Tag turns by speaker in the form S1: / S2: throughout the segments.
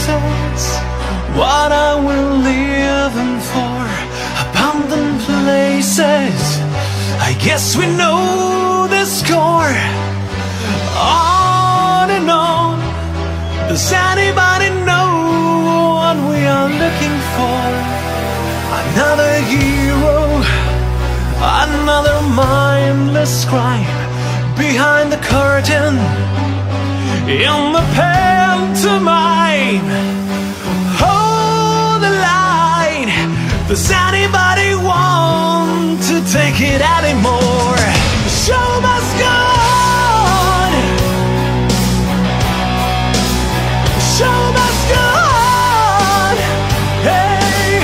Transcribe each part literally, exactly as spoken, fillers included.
S1: says what I will live in for. Abandoned places, I guess we know the score. On and on, does anybody know what we are looking for? Another hero, another mindless crime behind the curtain in the pantomime. Hold the line, does anybody want to take it anymore? The show must go on, the show must go on. Hey,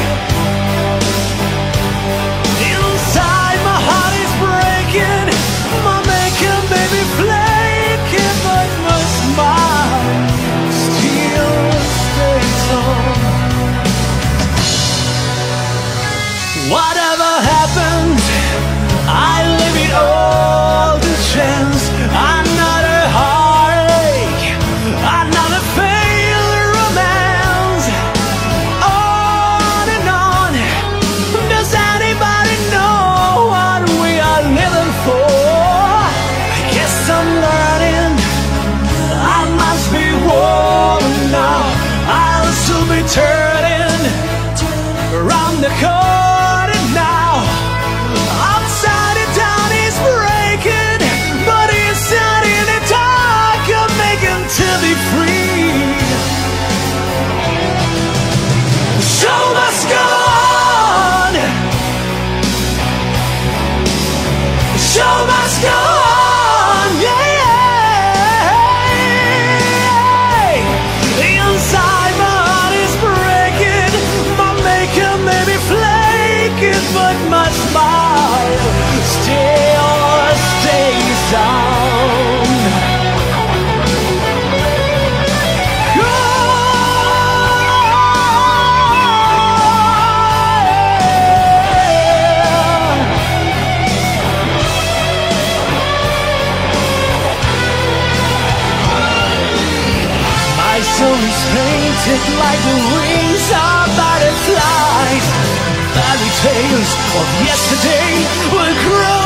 S1: inside my heart is breaking, my makeup baby flaking, but my smile still stays on. Whatever happens, I leave it all to chance. Another heartache, another failed romance. On and on, does anybody know what we are living for? I guess I'm learning, I must be warm now. I'll still be turning around the corner now. Upside down is breaking, but inside in the dark I'm making to be free. The show must go on, the show must go on, yeah. Inside my heart is breaking, my makeup may be flaking, but my smile still stays on. My soul is painted like the wings of butterflies. Fairy tales of yesterday will grow